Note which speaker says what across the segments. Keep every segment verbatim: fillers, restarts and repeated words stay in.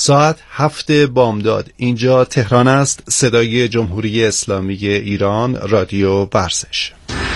Speaker 1: ساعت هفت بامداد. اینجا تهران است. صدای جمهوری اسلامی ایران، رادیو ورزش.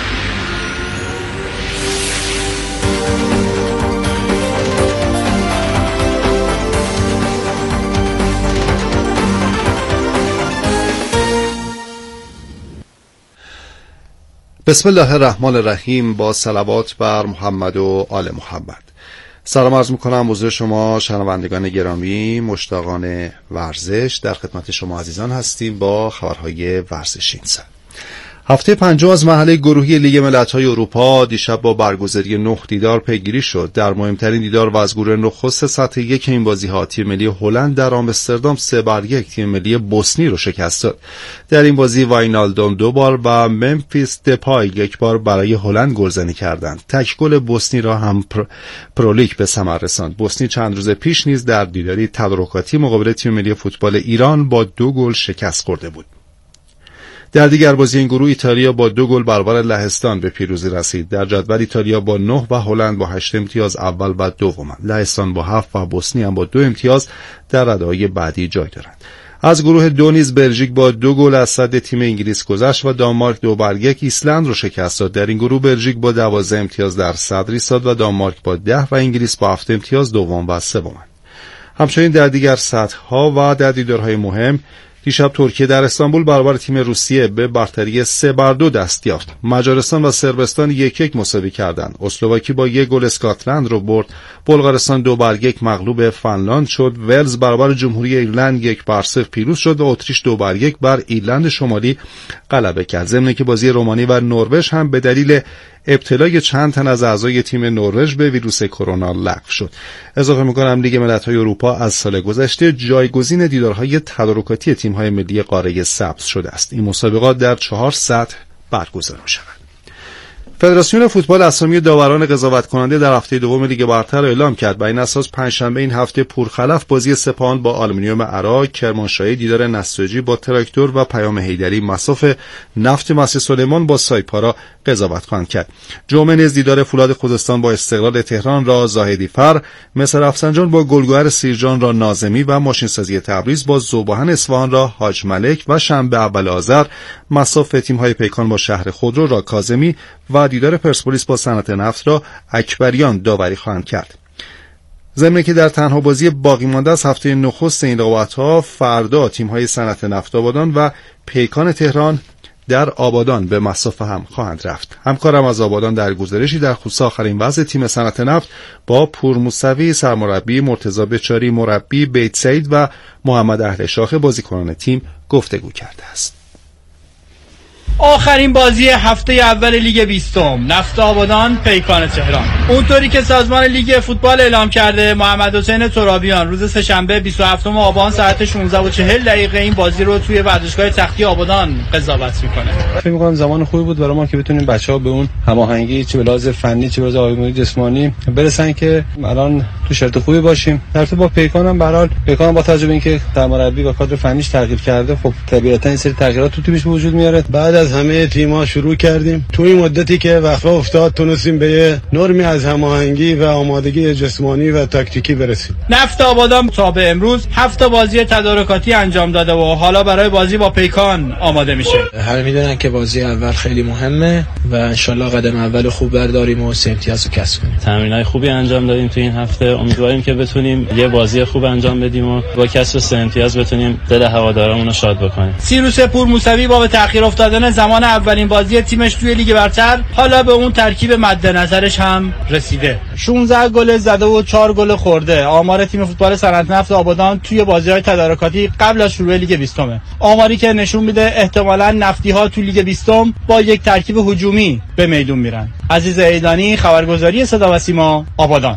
Speaker 1: بسم الله الرحمن الرحیم. با صلوات بر محمد و آل محمد. سلام عرض میکنم حضور شما شنوندگان گرامی، مشتاقان ورزش. در خدمت شما عزیزان هستیم با خبرهای ورزشی این ساعت. هفته پنجم از مرحله گروهی لیگ ملت‌های اروپا دیشب با برگزاری نه دیدار پیگیری شد. در مهمترین دیدار و از گروه نخست سطح یک این بازی‌ها تیم ملی هلند در آمستردام سه بر یک تیم ملی بوسنی رو شکست داد. در این بازی واینالدوم دو بار و ممفیس دپای یک بار برای هلند گلزنی کردند. تک گل بوسنی را هم پر... پرولیک به ثمر رساند. بوسنی چند روز پیش نیز در دیداری تدارکاتی مقابل تیم ملی فوتبال ایران با دو گل شکست خورده بود. در دیگر بازی این گروه ایتالیا با دو گل برابر لهستان به پیروزی رسید. در جدول ایتالیا با نه و هلند با هشت امتیاز اول و دومند. لهستان با هفت و بوسنی هم با دو امتیاز در رده‌های بعدی جای دارند. از گروه دو نیز بلژیک با دو گل از صدر تیم انگلیس گذشت و دانمارک دو بر یک ایسلند را شکست داد. در این گروه بلژیک با دوازده امتیاز در صدر ایستاد و دانمارک با ده و انگلیس با هفت امتیاز دوم و سومند. همچنین در دیگر سطح‌ها و در دیدارهای مهم دیشب ترکیه در استانبول برابر تیم روسیه به برتری سه بر دو دست یافت. مجارستان و صربستان یک یک مساوی کردند. اسلواکی با یک گل اسکاتلند رو برد. بلغارستان دو بر یک مغلوب فنلاند شد. ولز برابر جمهوری ایرلند یک بر صفر پیروز شد و اتریش دو بر یک بر ایرلند شمالی غلبه کرد. ضمن که بازی رومانی و نروژ هم به دلیل ابتلای چند تن از اعضای تیم نروژ به ویروس کرونا لغو شد. اضافه می‌کنم لیگ ملت‌های اروپا از سال گذشته جایگزین دیدارهای تدارکاتی تیم‌های ملی قاره سبز شده است. این مسابقات در چهار سطح برگزار می‌شود. فدراسیون فوتبال اسامی داوران قضاوت کننده در هفته دوم لیگ برتر اعلام کرد. بر این اساس پنجشنبه این هفته پرخلاف بازی سپاهان با آلومینیوم عراق، کرمانشاهی دیدار نساجی با تراکتور و پیام حیدری مصاف نفت مسجد سلیمان با سایپا قضاوت خواهند کرد. جمعه نیز دیدار فولاد خوزستان با استقلال تهران را زاهدی فر، مصر رفسنجان با گلگهر سیرجان را ناظمی و ماشینسازی تبریز با ذوباهن اصفهان را حاج ملک و شنبه اول آذر مصاف تیم‌های پیکان با شهر خودرو را کاظمی و دیدار پرسپولیس با صنعت نفت را اکبریان داوری خواهند کرد. ضمن که در تنها بازی باقی مانده از هفته نخست این رقابت‌ها فردا تیم‌های صنعت نفت آبادان و پیکان تهران در آبادان به مصاف هم خواهند رفت. همکارم از آبادان در گزارشی در خصوص آخرین وضع تیم صنعت نفت با پور موسوی سرمربی، مرتضی بچاری مربی، بیت سعید و محمد اهل شاخه بازیکنان تیم گفتگو کرده است.
Speaker 2: آخرین بازی هفته اول لیگ بیستم، نفت آبادان پیکان تهران. اونطوری که سازمان لیگ فوتبال اعلام کرده، محمد حسین ترابیان روز سه‌شنبه بیست و هفتم آبان ساعت شانزده و چهل دقیقه این بازی رو توی ورزشگاه تختی آبادان قضاوت میکنه.
Speaker 3: فکر می‌کنم زمان خوبی بود برای ما که بتونیم بچه‌ها به اون هماهنگی چه به لحاظ فنی چه به لحاظ آمادگی جسمانی برسن که الان تو شرط خوبی باشیم. در تو با پیکان هم به هر حال پیکان با توجه به اینکه سرمربی و کادر فنیش تغییر کرده، خب طبیعتاً این سری تغییرات تو تیمش وجود میاره. بعد از همه تیم‌ها شروع کردیم. تو این مدتی که وقفه افتاد تونستیم به یه نرمی از هماهنگی و آمادگی جسمانی و تاکتیکی برسیم.
Speaker 2: نفت آبادان تا به امروز هفت بازی تدارکاتی انجام داده و حالا برای بازی با پیکان آماده میشه.
Speaker 4: همه میدونن که بازی اول خیلی مهمه و انشالله قدم اول خوب برداریم و سه امتیاز رو کسب کنیم.
Speaker 5: تمرینای خوبی انجام دادیم تو این هفته. امیدواریم که بتونیم یه بازی خوب انجام بدیم و با کسب سه امتیاز بتونیم دل هوادارمون رو شاد بکنیم.
Speaker 2: سیروس پور موسوی با به تأخیر افتادن زمان اولین بازی تیمش توی لیگ برتر حالا به اون ترکیب مد نظرش هم رسیده. شانزده گل زده و چهار گل خورده. آمار تیم فوتبال صنعت نفت آبادان توی بازی‌های تدارکاتی قبل از شروع لیگ بیستم. آماری که نشون میده احتمالاً نفتی‌ها توی لیگ بیستم با یک ترکیب هجومی به میدون میرن. عزیز ایدانی، خبرگزاری صدا و سیما، آبادان.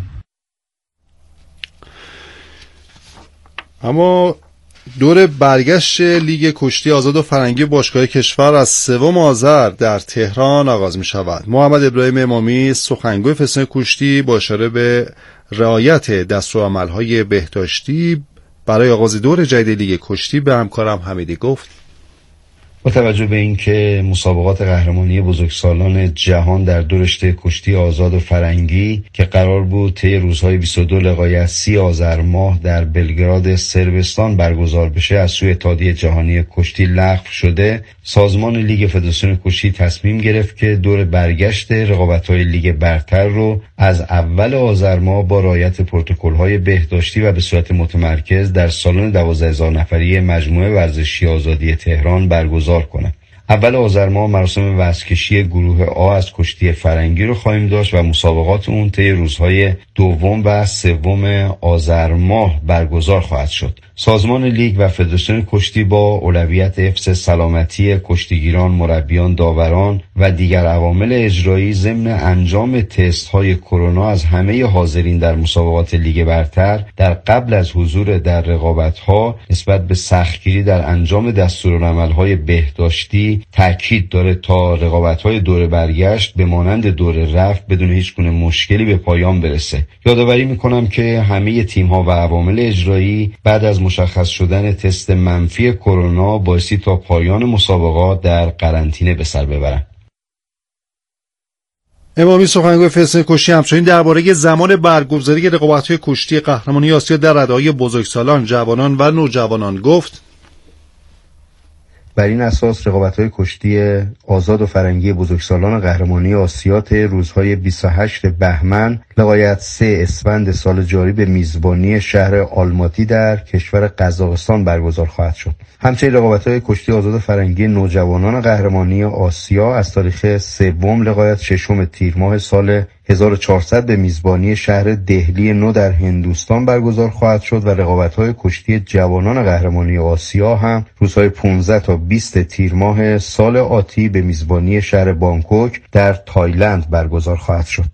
Speaker 1: اما دور برگشت لیگ کشتی آزاد و فرنگی باشگاه کشور از سوم آذر در تهران آغاز می شود. محمد ابراهیم امامی سخنگوی فدراسیون کشتی با اشاره به رعایت دستورالعمل‌های بهداشتی برای آغاز دور جدید لیگ کشتی به همکارم حمیدی گفت:
Speaker 6: با توجه به اینکه مسابقات قهرمانی بزرگسالان جهان در دو رشته کشتی آزاد و فرنگی که قرار بود طی روزهای بیست و دو لقای سی آذر ماه در بلگراد صربستان برگزار بشه از سوی اتحادیه جهانی کشتی لغو شده، سازمان لیگ فدراسیون کشتی تصمیم گرفت که دور برگشت رقابت‌های لیگ برتر رو از اول آذر ماه با رعایت پروتکل‌های بهداشتی و به صورت متمرکز در سالن دوازده هزار نفری مجموعه ورزشی آزادی تهران برگزار کنه. اول آذر ماه مراسم وزن‌کشی گروه آ از کشتی فرنگی رو خواهیم داشت و مسابقات اون طی روزهای دوم و سوم آذر ماه برگزار خواهد شد. سازمان لیگ و فدراسیون کشتی با اولویت حفظ سلامتی کشتیگیران، مربیان، داوران و دیگر عوامل اجرایی ضمن انجام تست‌های کرونا از همه حاضرین در مسابقات لیگ برتر در قبل از حضور در رقابت‌ها نسبت به سختگیری در انجام دستورالعمل‌های بهداشتی تاکید داره تا رقابت‌های دور برگشت به مانند دور رفت بدون هیچ گونه مشکلی به پایان برسه. یادآوری می‌کنم که همه تیم‌ها و عوامل اجرایی بعد از مشخص شدن تست منفی کرونا بایستی تا پایان مسابقات در قرنطینه به سر ببرن.
Speaker 1: امامی سخنگوی فدراسیون کشتی همچنین درباره زمان برگزاری رقابت‌های کشتی قهرمانی آسیا در رده‌های بزرگسالان، جوانان و نوجوانان گفت:
Speaker 6: بر این اساس رقابت‌های کشتی آزاد و فرنگی بزرگسالان قهرمانی آسیا طی روزهای بیست و هشتم بهمن لغایت سوم اسفند سال جاری به میزبانی شهر آلماتی در کشور قزاقستان برگزار خواهد شد. همچنین رقابت‌های کشتی آزاد و فرنگی نوجوانان قهرمانی آسیا از تاریخ سوم لغایت ششم تیر ماه سال هزار و چهارصد به میزبانی شهر دهلی نو در هندوستان برگزار خواهد شد و رقابت‌های کشتی جوانان قهرمانی آسیا هم روزهای پانزده تا بیست تیر ماه سال آتی به میزبانی شهر بانکوک در تایلند برگزار خواهد شد.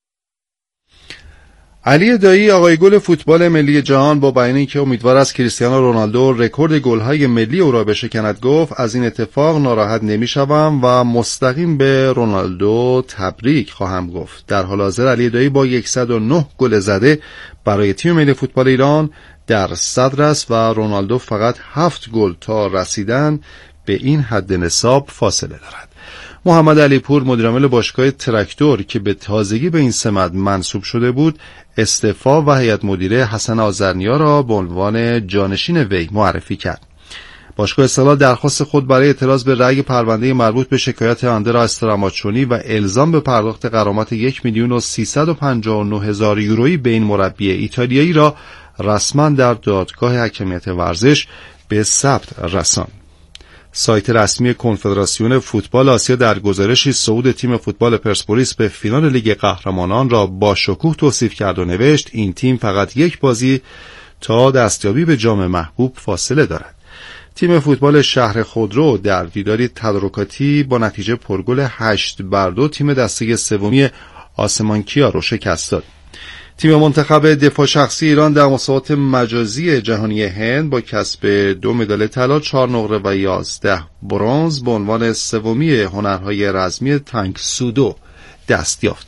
Speaker 1: علی دایی آقای گل فوتبال ملی جهان با بیان اینکه امیدوار است کریستیانو رونالدو رکورد گل‌های ملی او را بشکند گفت: از این اتفاق ناراحت نمی‌شوم و مستقیم به رونالدو تبریک خواهم گفت. در حال حاضر علی دایی با صد و نه گل زده برای تیم ملی فوتبال ایران در صدر است و رونالدو فقط هفت گل تا رسیدن به این حد نصاب فاصله دارد. محمد علی پور مدیرعامل باشگاه تراکتور که به تازگی به این سمت منصوب شده بود استعفا و هیئت مدیره حسن آذرنیا را به عنوان جانشین وی معرفی کرد. باشگاه استقلال درخواست خود برای اعتراض به رأی پرونده مربوط به شکایت آندرا استراماچونی و الزام به پرداخت غرامت یک میلیون و سیصد و پنجاه و نه هزار یورویی به این مربی ایتالیایی را رسما در دادگاه حکمیت ورزش به ثبت رساند. سایت رسمی کنفدراسیون فوتبال آسیا در گزارشی صعود تیم فوتبال پرسپولیس به فینال لیگ قهرمانان را با شکوه توصیف کرد و نوشت: این تیم فقط یک بازی تا دستیابی به جام محبوب فاصله دارد. تیم فوتبال شهر خودرو در دیداری تدارکاتی با نتیجه پرگل هشت بر دو تیم دسته سومی آسمانکیا را شکست داد. تیم منتخب دفاع شخصی ایران در مسابقات مجازی جهانی هند با کسب دو مدال طلا، چهار نقره و یازده برنز به عنوان سومی هنرهای رزمی تانک سودو دست یافت.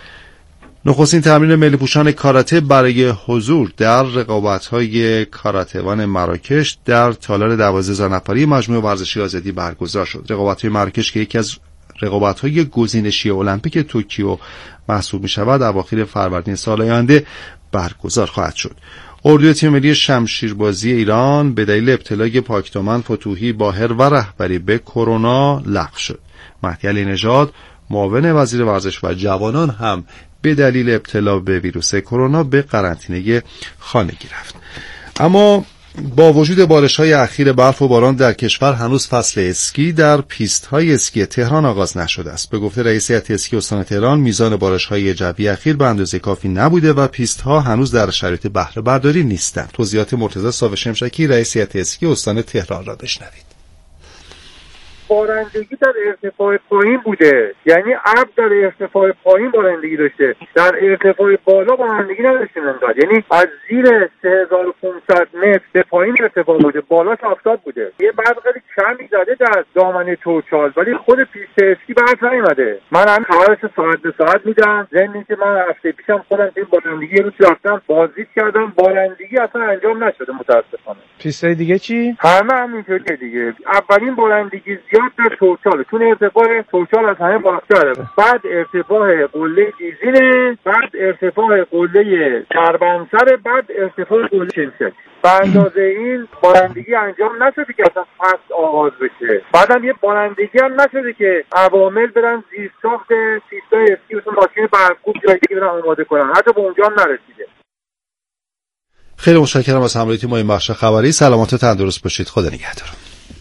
Speaker 1: نخستین تمرین ملی پوشان کاراته برای حضور در رقابت‌های کاراته‌وان مراکش در تالار دوازده هزار نفری مجموعه ورزشی آزادی برگزار شد. رقابت‌های مراکش که یکی از رقابت‌های گزینشی المپیک توکیو محسوب می‌شود اواخر فروردین سال آینده برگزار خواهد شد. اردوی تیم ملی شمشیربازی ایران به دلیل ابتلای پاکدامن فتوحی باهر و رهبری به کرونا لغو شد. مهدی علی نژاد معاون وزیر ورزش و جوانان هم به دلیل ابتلا به ویروس کرونا به قرنطینه خانگی رفت. اما با وجود بارش‌های اخیر برف و باران در کشور هنوز فصل اسکی در پیست‌های اسکی تهران آغاز نشده است. به گفته رئیس هیئت اسکی استان تهران میزان بارش‌های جوی اخیر به اندازه کافی نبوده و پیست‌ها هنوز در شرایط بهره برداری نیستند. توضیحات مرتضی ساوه شمشکی رئیس هیئت اسکی استان تهران را بشنوید.
Speaker 7: بارندگی در ارتفاع پایین بوده، یعنی ابر در ارتفاع پایین بارندگی داشته، در ارتفاع بالا بارندگی نداشتیم انقدر، یعنی از زیر سه هزار و پانصد متر به پایین ارتفاع بوده، بالاش آفتاب بوده. یه برق خیلی کمی زده در دامنه توچال، ولی خود پیست اسکی برق نیومده. من هم خبرش ساعت به ساعت میدم، ضمن که من هفته پیشم خودم این بارندگی رو رفتم بازدید کردم، بارندگی اصلا انجام نشده متاسفانه.
Speaker 2: پیستای دیگه چی؟
Speaker 7: همه همینطوریه دیگه. اولین بارندگی زیاد در توچال، چون ارتفاع توچال از همه بالاتره، بعد ارتفاع قله گیزینه، بعد ارتفاع قله کربنسر، بعد ارتفاع قله چنسل. به اندازه این بارندگی انجام نشده که اصلا فصل آغاز بشه. بعدم یه بارندگی هم نشده که عوامل برن زیر ساخت پیستای اسکی و ماشین برفکوب جایی دیگه برن آماده کنن، حتی به اونجا هم نرسیده.
Speaker 1: خیلی متشکرم از همراهیتون با این بخش خبری. سلامت و تندرست باشید. خدا نگهدار.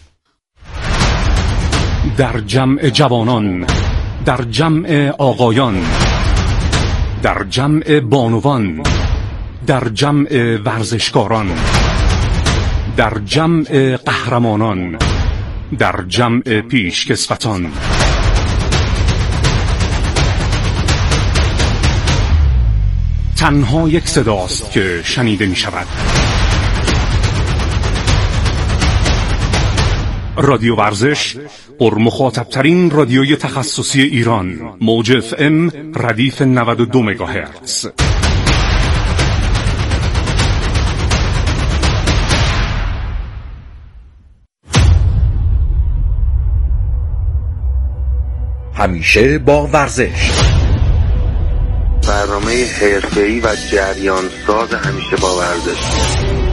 Speaker 8: در جمع جوانان، در جمع آقایان، در جمع بانوان، در جمع ورزشکاران، در جمع قهرمانان، در جمع پیشکسوتان، تنها یک صداست که شنیده می شود. رادیو ورزش، پرمخاطب‌ترین رادیوی تخصصی ایران، موج اف ام ردیف نود و دو مگاهرتز.
Speaker 9: همیشه با ورزش،
Speaker 10: برنامه حرفه‌ای و جریان ساز همیشه با ورزش.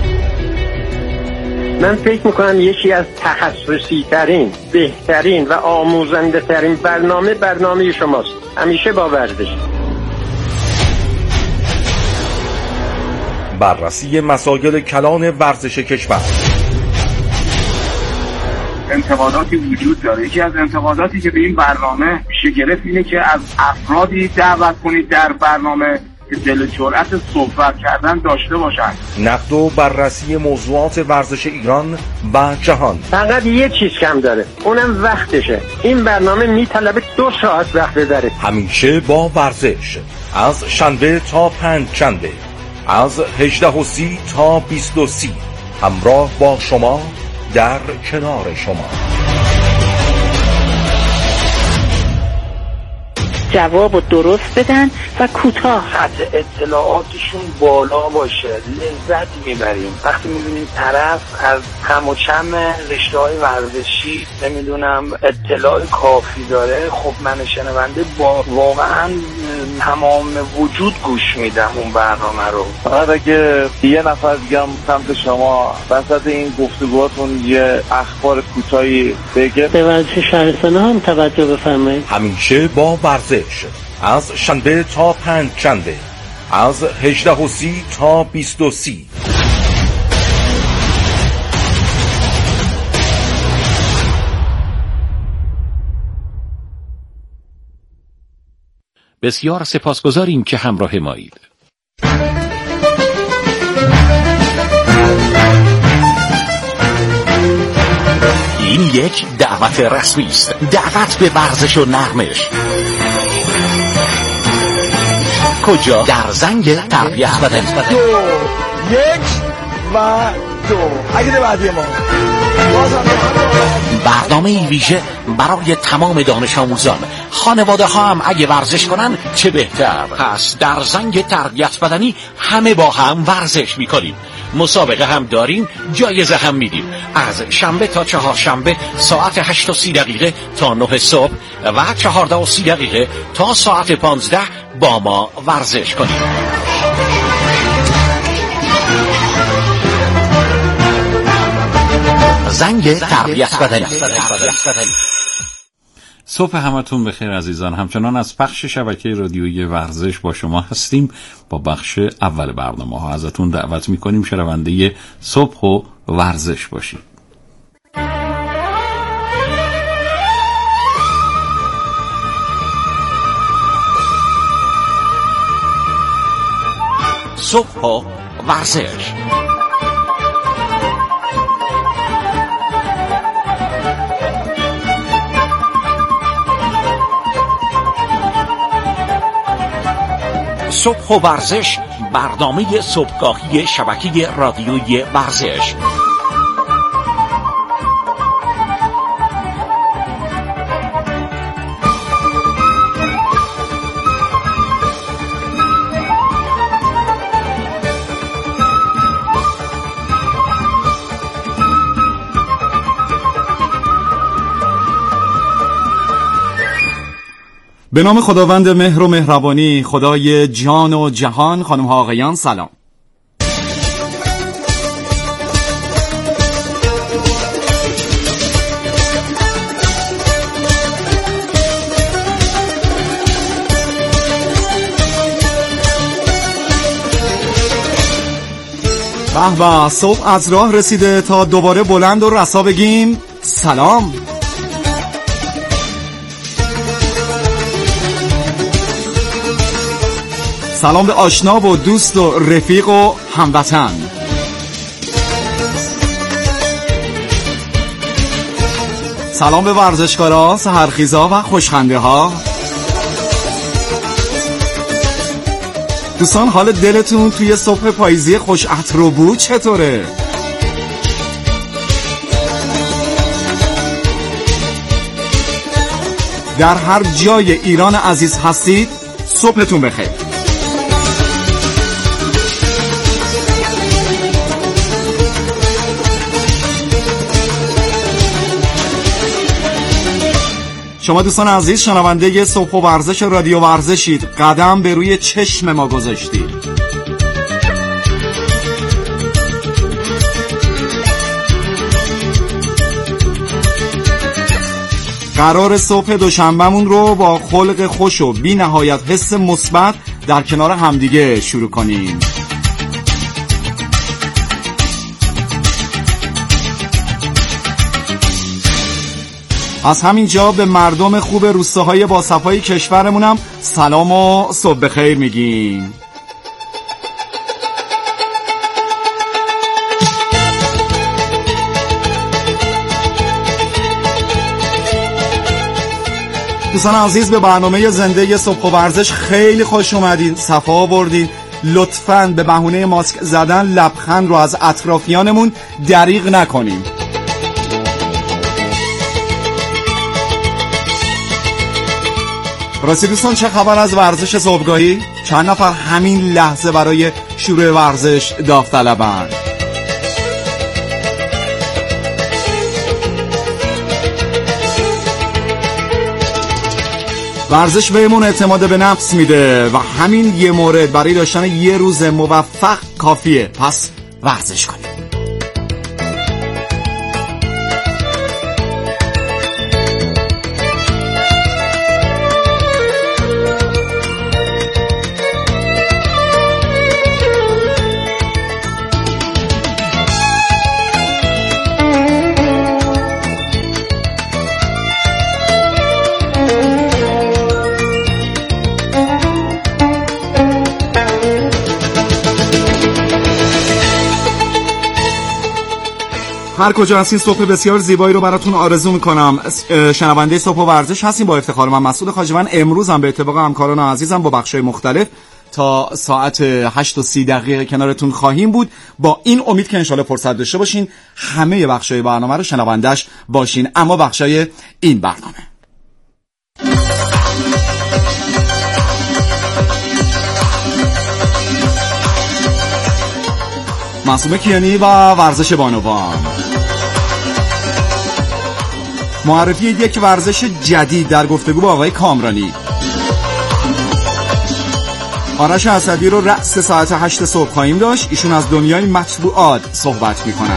Speaker 11: من فکر میکنم یکی از تخصصی ترین، بهترین و آموزنده ترین برنامه برنامه شماست. همیشه با ورزش.
Speaker 9: بررسی مسائل کلان ورزش کشور.
Speaker 12: انتقاداتی وجود داره. یکی از انتقاداتی که به این برنامه میشه گرفت اینه که از افرادی دعوت کنید در برنامه که دل جرأت صحبت کردن داشته باشند.
Speaker 9: نقد و بررسی موضوعات ورزش ایران و جهان.
Speaker 11: فقط یه چیز کم داره، اونم وقتشه. این برنامه میطلبه دو ساعت وقت ببره.
Speaker 9: همیشه با ورزش، از شنبه تا پنج شنبه، از هجده و سی تا بیست و سی، همراه با شما، در کنار شما.
Speaker 13: جواب رو درست بدن و کوتاه.
Speaker 14: خط اطلاعاتشون بالا باشه، لذت میبریم وقتی میبینیم طرف از هم و چم رشته‌های ورزشی نمیدونم اطلاع کافی داره. خب من شنونده با واقعا تمام وجود گوش میدم اون برنامه رو.
Speaker 15: فقط اگه یه نفر دیگه هم سمت شما وسط این گفتگوهاتون یه اخبار کوتاهی بگه.
Speaker 13: به ورزش شهرستانه هم توجه بفرمایید.
Speaker 9: همیشه با ورزش، از شنبه تا پنج شنبه، از هجده و سی تا بیست و سی.
Speaker 16: بسیار سپاسگزاریم که همراه مایید. این یک دعوت رسمی است، دعوت به ورزش و نرمش. کجا؟ در زنگ تربیت بدن.
Speaker 17: دو یک و دو. اگه بعدی ما
Speaker 16: برنامه ویژه برای تمام دانش آموزان. خانواده ها هم اگه ورزش کنن چه بهتر. پس در زنگ تربیت بدنی همه با هم ورزش میکنیم. مسابقه هم داریم، جایزه هم میدیم. از شنبه تا چهارشنبه ساعت هشت و سی دقیقه تا نه صبح و چهارده و سی دقیقه تا ساعت پانزده با ما ورزش کنیم. زنگ تربیت بدنی.
Speaker 18: صبح همتون بخیر عزیزان. همچنان از پخش شبکه رادیویی ورزش با شما هستیم. با بخش اول برنامه ها ازتون دعوت میکنیم شنونده صبح و ورزش باشید.
Speaker 16: صبح و ورزش. صبح و ورزش، برنامه صبحگاهی شبکه رادیویی ورزش.
Speaker 19: به نام خداوند مهر و مهربانی، خدای جان و جهان. خانم ها آقایان سلام. به به، صبح از راه رسیده تا دوباره بلند و رسا بگیم سلام. سلام به آشنا و دوست و رفیق و هموطن. سلام به ورزشکارا، سحرخیزا و خوشخنده ها. دوستان، حال دلتون توی صبح پاییزی خوش عطر و بو چطوره؟ در هر جای ایران عزیز هستید صبحتون بخیر. شما دوستان عزیز شنونده صبح و ورزش رادیو ورزشید. قدم به روی چشم ما گذاشتید. قرار صبح دوشنبهمون رو با خلق خوش و بی نهایت حس مثبت در کنار همدیگه شروع کنیم. از همین جا به مردم خوب روستاهای با صفای کشورمونم سلام و صبح بخیر میگیم. دوستان عزیز، به برنامه زنده صبح و ورزش خیلی خوش اومدین، صفا بردین. لطفاً به بهونه ماسک زدن لبخند رو از اطرافیانمون دریغ نکنیم. راستی دوستان، چه خبر از ورزش صبحگاهی؟ چند نفر همین لحظه برای شروع ورزش داوطلبن؟ ورزش بهمون اعتماد به نفس میده و همین یه مورد برای داشتن یه روز موفق کافیه. پس ورزش کنیم. هر کجا هستین صبح بسیار زیبایی رو براتون آرزو میکنم. شنونده صبح و ورزش هستین با افتخار. من مسعود خواجه‌مند امروز هم به اتفاق همکاران عزیزم با بخشای مختلف تا ساعت هشت و سی دقیقه کنارتون خواهیم بود، با این امید که انشالله فرصت داشته باشین همه بخشای برنامه رو شنوندش باشین. اما بخشای این برنامه معصومه کیانی و ورزش بانوان. معرفی یک ورزش جدید در گفتگو با آقای کامرانی. آرش اسدی رو رأس ساعت هشت صبح خواهیم داشت. ایشون از دنیای مطبوعات صحبت میکنن.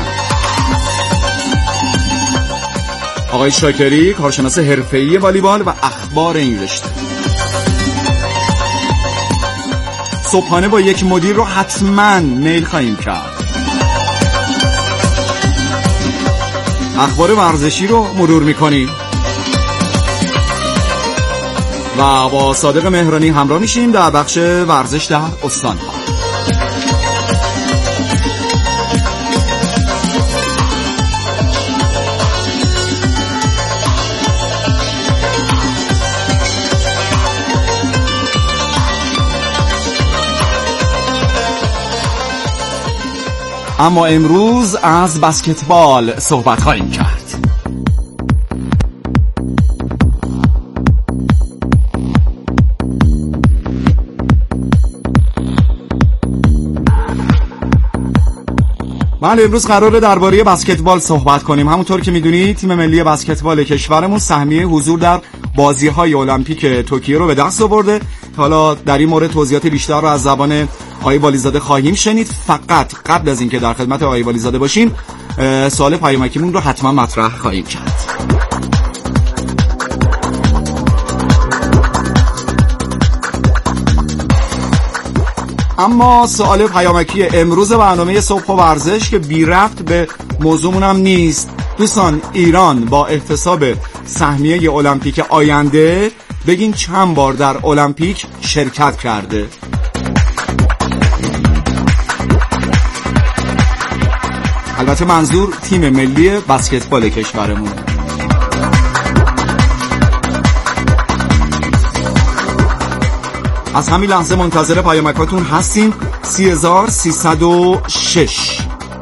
Speaker 19: آقای شاکری کارشناس حرفه‌ای والیبال و اخبار این رشته. صبحانه با یک مدیر رو حتما میل خواهیم کرد. اخبار ورزشی رو مرور میکنیم و با صادق مهرانی همراه میشیم در بخش ورزش در استان‌ها. اما امروز از بسکتبال صحبت خواهیم کرد. بله، امروز قراره درباره بسکتبال صحبت کنیم. همونطور که میدونید تیم ملی بسکتبال کشورمون سهمیه حضور در بازی‌های المپیک توکیو رو به دست آورده. حالا در این مورد توضیحات بیشتر رو از زبان آقای والیزاده خواهیم شنید. فقط قبل از اینکه در خدمت آقای والیزاده باشیم سوال پیامکیمون رو حتما مطرح خواهیم کرد. اما سوال پیامکی امروز برنامه صبح و ورزش که بی ربط به موضوعمون هم نیست. دوستان، ایران با احتساب سهمیه المپیک آینده بگین چند بار در المپیک شرکت کرده؟ البته منظور تیم ملی بسکتبال کشورمون. از همین لحظه منتظر پیامکاتون هستیم. سی هزار سیصد و شش.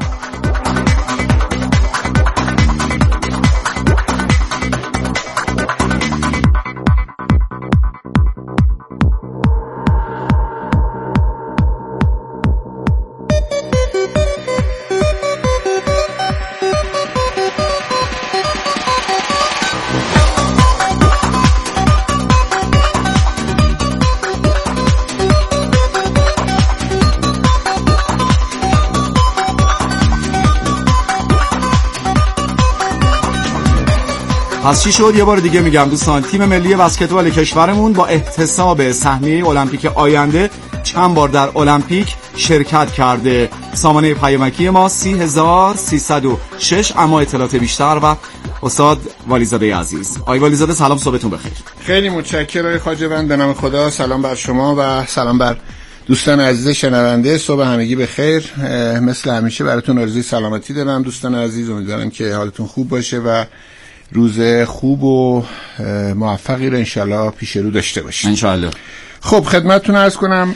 Speaker 19: پس چی شد؟ یه بار دیگه میگم دوستان، تیم ملی بسکتبال کشورمون با احتساب سهمیه المپیک آینده چند بار در المپیک شرکت کرده. سامانه پیامکی ما سی هزار سیصد و شش. اما اطلاعات بیشتر و استاد والیزاده عزیز. آقای والیزاده سلام، صبحتون بخیر.
Speaker 20: خیلی متشکرم آقای خواجه‌وند، به نام خدا سلام بر شما و سلام بر دوستان عزیز شنونده. صبح همگی بخیر. مثل همیشه براتون آرزوی سلامتی دارم دوستان عزیز. امیدوارم که حالتون خوب باشه و روز خوب و موفقی رو انشالله پیش رو داشته باشید
Speaker 19: انشالله.
Speaker 20: خب خدمتتون عرض کنم،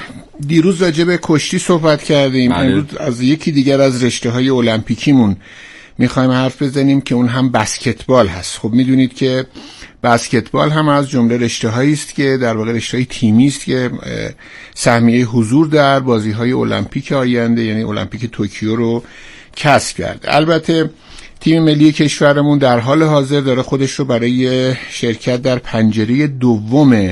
Speaker 20: دیروز راجع به کشتی صحبت کردیم. امروز از یکی دیگر از رشته های المپیکیمون میخوایم حرف بزنیم که اون هم بسکتبال هست. خب میدونید که بسکتبال هم از جمله رشته هایی است که در واقع رشته های تیمی است که سهمیه حضور در بازی های المپیک آینده یعنی المپیک توکیو رو کسب کرده. البته تیم ملی کشورمون در حال حاضر داره خودش رو برای شرکت در پنجره دوم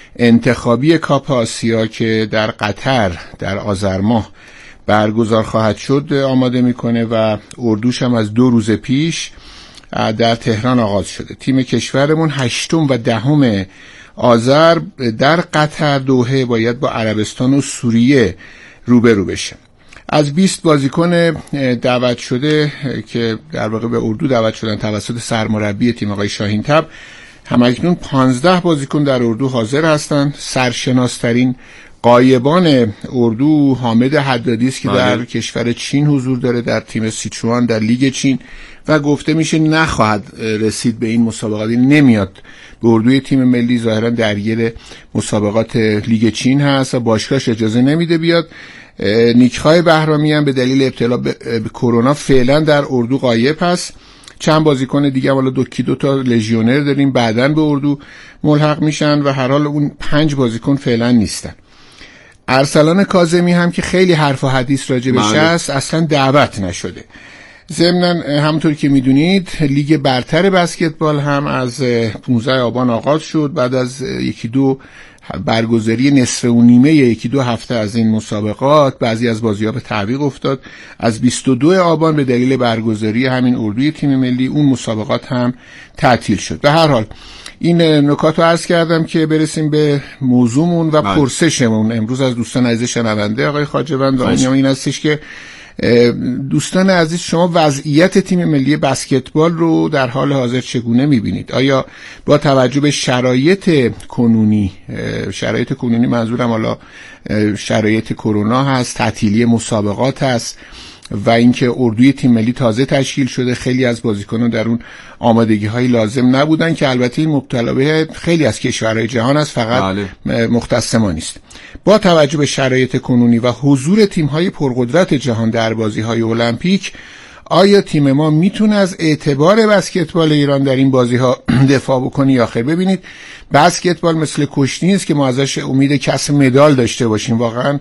Speaker 20: انتخابی کاپ آسیا که در قطر در آذر ماه برگزار خواهد شد آماده میکنه و اردوش هم از دو روز پیش در تهران آغاز شده. تیم کشورمون هشتم و دهم آذر در قطر دوحه باید با عربستان و سوریه روبرو بشه. از بیست بازیکن دعوت شده که در واقع به اردو دعوت شدن توسط سرمربی تیم آقای شاهین تب، همکنون پانزده بازیکن در اردو حاضر هستند. سرشناسترین غایبان اردو حامد حدادی است که در آره. کشور چین حضور داره، در تیم سیچوان در لیگ چین و گفته میشه نخواهد رسید به این مسابقات، نمیاد به اردوی تیم ملی. ظاهرا درگیر مسابقات لیگ چین هست و باشگاهش اجازه نمیده بیاد. نیکخای بهرامی هم به دلیل ابتلا به کرونا فعلا در اردو غایب هست. چند بازیکن دیگه والا دو کی دو تا لژیونر داریم بعداً به اردو ملحق میشن و هر حال اون پنج بازیکن فعلا نیستن. ارسلان کاظمی هم که خیلی حرف و حدیث راجع بهش هست اصلا دعوت نشده. ضمناً همونطور که میدونید لیگ برتر بسکتبال هم از پانزده آبان آغاز شد بعد از یکی دو برگزاری نصف و نیمه یکی دو هفته از این مسابقات. بعضی از بازی‌ها به تعویق افتاد. از بیست و دو آبان به دلیل برگزاری همین اردوی تیم ملی اون مسابقات هم تعطیل شد. به هر حال این نکات رو عرض کردم که برسیم به موضوعمون و بله. پرسشمون امروز از دوستان عزیز شنونده آقای خواجه‌وند و این هستش که دوستان عزیز شما وضعیت تیم ملی بسکتبال رو در حال حاضر چگونه می‌بینید؟ آیا با توجه به شرایط کنونی، شرایط کنونی منظورم حالا شرایط کرونا هست، تعطیلی مسابقات هست، و اینکه اردوی تیم ملی تازه تشکیل شده، خیلی از بازیکنان در اون آمادگی‌های لازم نبودن که البته این مبتلا به خیلی از کشورهای جهان است، فقط بله. مختص ما نیست. با توجه به شرایط کنونی و حضور تیم‌های پرقدرت جهان در بازی‌های المپیک، آیا تیم ما میتونه از اعتبار بسکتبال ایران در این بازی‌ها دفاع بکنه یا خیر؟ ببینید بسکتبال مثل کشتی نیست که ما ازش امید کسب مدال داشته باشیم. واقعا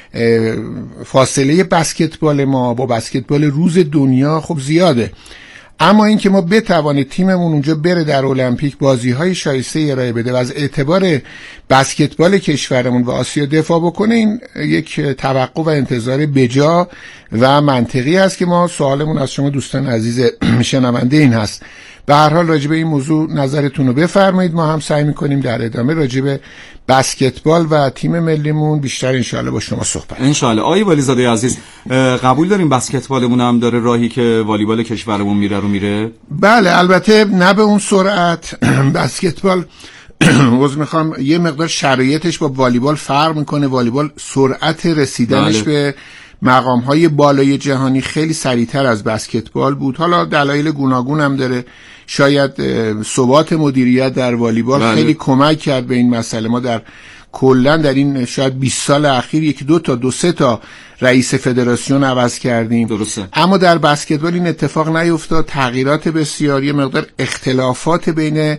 Speaker 20: فاصله بسکتبال ما با بسکتبال روز دنیا خب زیاده، اما اینکه ما بتوانیم تیممون اونجا بره در المپیک بازی‌های شایسته ارائه بده و از اعتبار بسکتبال کشورمون و آسیا دفاع بکنه، این یک توقع و انتظار بجا و منطقی است که ما سوالمون از شما دوستان عزیز شنونده این هست. به هر حال راجع به این موضوع نظرتون رو بفرمایید، ما هم سعی می‌کنیم در ادامه راجع به بسکتبال و تیم ملیمون بیشتر انشالله با شما صحبت
Speaker 19: انشالله. آقای والیزاده عزیز، قبول داریم بسکتبالمون هم داره راهی که والیبال کشورمون میره رو میره؟
Speaker 20: بله، البته نه به اون سرعت. بسکتبال روز میخوام یه مقدار شرایطش با والیبال فرق میکنه. والیبال سرعت رسیدنش بله. به مقام‌های بالای جهانی خیلی سریعتر از بسکتبال بود. حالا دلایل گوناگون هم داره. شاید ثبات مدیریت در والیبال بله. خیلی کمک کرد به این مسئله. ما در کلا در این شاید بیست سال اخیر یک دو تا دو سه تا رئیس فدراسیون عوض کردیم.
Speaker 19: درسته.
Speaker 20: اما در بسکتبال این اتفاق نیفتاد. تغییرات بسیاری، مقدار اختلافات بین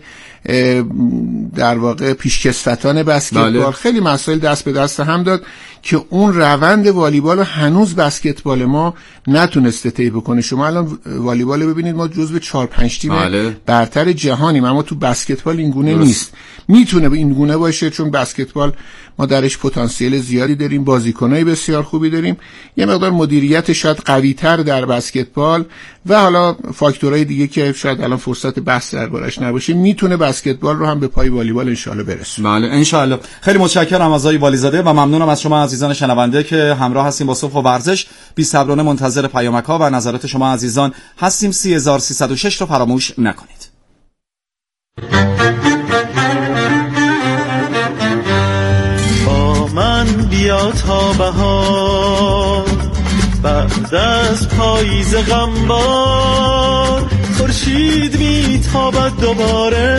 Speaker 20: در واقع پیشکسوتان بسکتبال بله. خیلی مسائل دست به دست هم داد که اون روند والیبال هنوز بسکتبال ما نتونسته طی بکنه. شما الان والیبال ببینید، ما جزو چهار پنج تیم بله. برتر جهانیم، اما تو بسکتبال این گونه درست. نیست. میتونه به این گونه باشه چون بسکتبال ما درش پتانسیل زیادی داریم، بازیکنای بسیار خوبی داریم، یه مقدار مدیریت شاید قوی‌تر در بسکتبال و حالا فاکتورهای دیگه که شاید الان فرصت بحث دربارش نباشه، میتونه بسکتبال رو هم به پای والیبال ان شاءالله برسونه.
Speaker 19: بله ان شاءالله. خیلی متشکرم از آقای والیزاده و ممنونم از شما عزیزان شنونده که همراه هستیم با صبح و ورزش. بی صبرانه منتظر پیامک‌ها و نظرات شما عزیزان هستیم. سه هزار و سیصد و شش رو فراموش نکنید.
Speaker 21: من بیا تا بهار، بعد از پاییز غمبار، خورشید میتابد دوباره،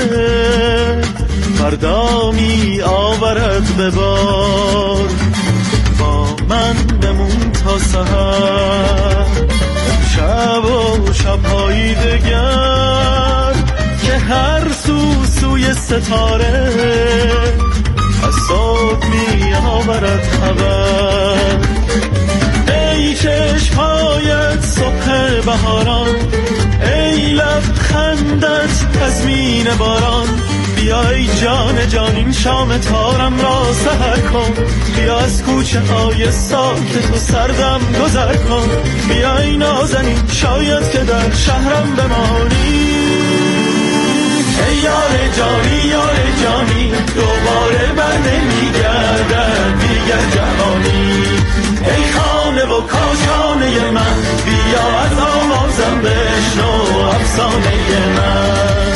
Speaker 21: فردا می آورد به بار. با من بمون تا سحر، شب و شب‌های دگر، که هر سو سوی ستاره از صبح می آورد خبر. ای چشم‌هایت صبح بهاران، ای لبخندت تضمین باران، بیای جان جان این شام تارم را سحر کن، بیا از کوچه های ساکت و سردم گذر کن، بیای نازنین شاید که در شهرم بمانی. ای یار جانی یار جانی، دوباره بر نمیگردد دیگر جوانی. ای خانه و کاشانه من، بیا از آوازم بشنو افسانه من.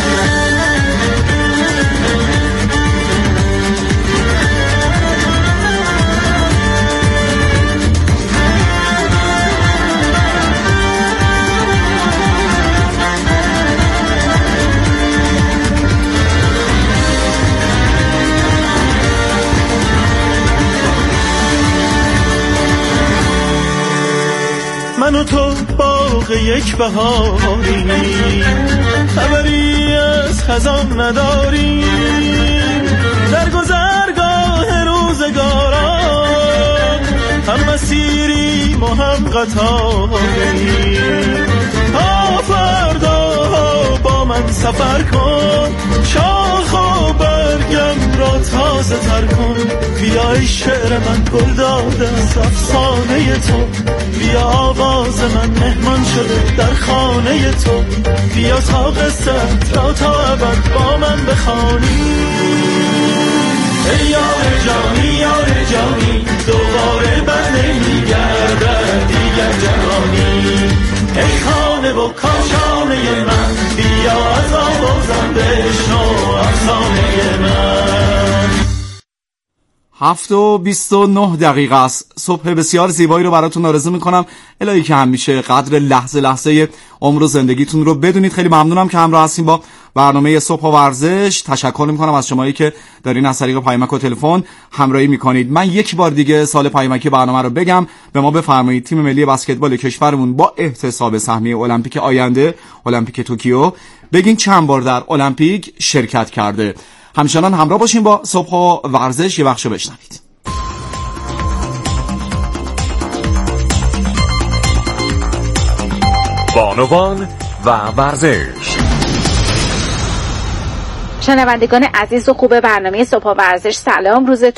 Speaker 21: من و تو باغ یک بهاری، خبری از خزان نداری، در گذرگاه روزگاران هم مسیریم و هم قطاری. تا فردا با من سفر کن، شاخ و برگم را تازه تر کن، بیای شعر من گل داده از افسانه تو، بیا آواز من مهمان شده در خانه تو، بیا تا قصت را تا ابد با من بخوانی. ای یار جانی یار جانی، دوباره بر نمیگردد دیگر جوانی. ای خانه و کاشانه من، بیا از آوازم بشنو افسانه من.
Speaker 19: هفت و بیست و نه دقیقه است. صبح بسیار زیبایی رو براتون آرزو میکنم. الهی که همیشه قدر لحظه لحظه عمر و زندگیتون رو بدونید. خیلی ممنونم که همراه هستیم با برنامه صبح و ورزش. تشکر میکنم از شمایی که دارین از طریق پیامک و تلفن همراهی میکنید. من یک بار دیگه سال پیامکی برنامه رو بگم. به ما بفرمایید تیم ملی بسکتبال کشورمون با احتساب سهمیه المپیک آینده، المپیک توکیو، بگین چند بار در المپیک شرکت کرده. همچنان همراه باشین با صبح و ورزش. یه بخشو بشنوید.
Speaker 9: بانوان و ورزش.
Speaker 13: شنوندگان عزیز و خوب برنامه صبح و ورزش، سلام، روزتون